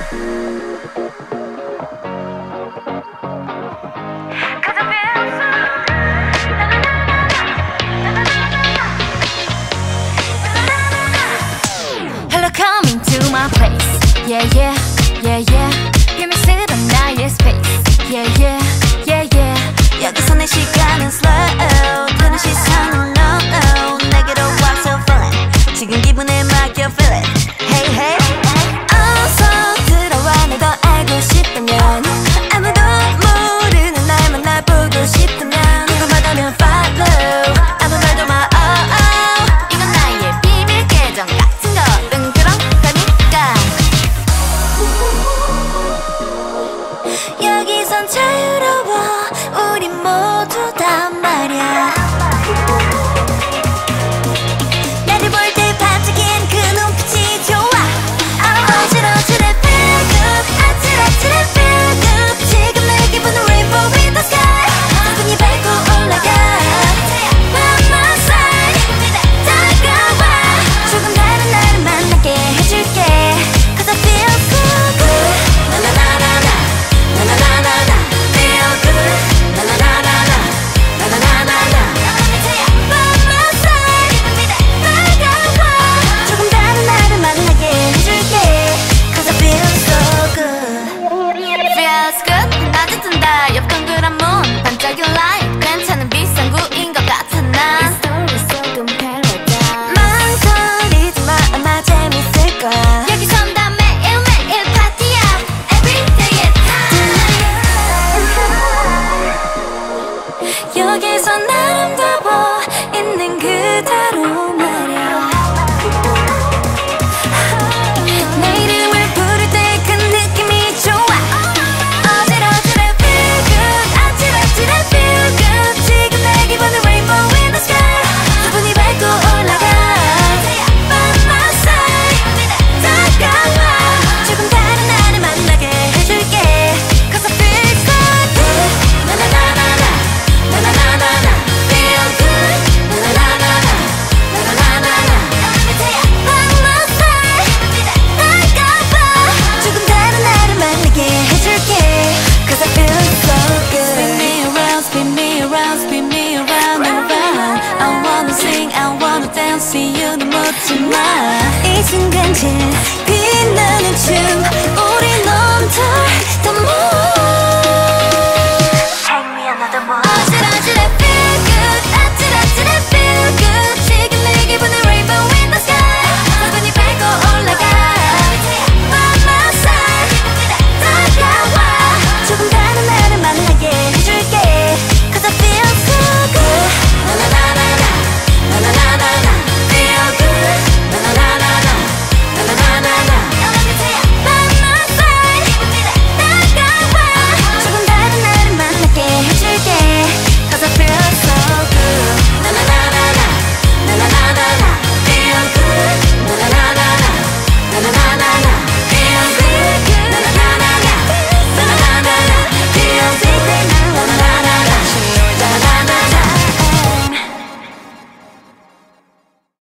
Coming to my place, yeah, yeah, yeah, yeah. 비밀스런 나의 space, yeah, yeah, yeah, yeah. 여기서 내 시간은 slow, 드는 시선은 no, no. 내게로 와서 feel it, 지금 기분에 맡겨 feel it. Hey, hey, 어서 들어와. 널 더 알고 싶다면, 아무도 모르는 날만 날 보고 싶다면, 궁금하다면 follow, 아무 말도 마, oh, oh. 이건 나의 비밀 계정 같은 거든. 여기선 자유로워 우리 모두 다 말야. 나를 볼 때 반짝인 그 눈빛이 좋아. 어지러지래 feel good, 아찔아찔해 feel good. 지금 내 기분은 rainbow with the sky. 기분이 밟고 올라가 by my side. 다가와 조금 다른 나를 만나게 해줄게. Cause I feel so good. 나나나나나 나나나나나 feel good. 나나나나나 나나나나나 by my side. 다가와 조금 다른 나를 만나게 해줄게. Cause I feel so good. Feels good. 낮에 뜬다 옆 동그란 문 반짝인 light. 괜찮은 비상구인 것 같아 난. 망설이지 마 아마 재밌을 거야. 여기선 다 매일매일 파티야. Everyday is time. 여기선 아름다워 있는 그대로 말야. 내 이름을 부를 때 그 느낌이 좋아. 어지러지래 feel good, 아찔아찔해 feel good. 지금 내 기분은 rainbow in the sky. 기분이 밟고 올라가 by my side. 다가와 조금 다른 나를 만나게 해줄게. Cause I feel so good. 나나나나나 나나나나나 feel good. 나나나나나 나나나나나 by my side. 다가와 조금 다른 나를 만나게 해줄게. Cause I feel so good. Spin me around, spin me around, spin me around and around. I wanna sing, I wanna dance, see you 는 묻지 마. 이 순간 제일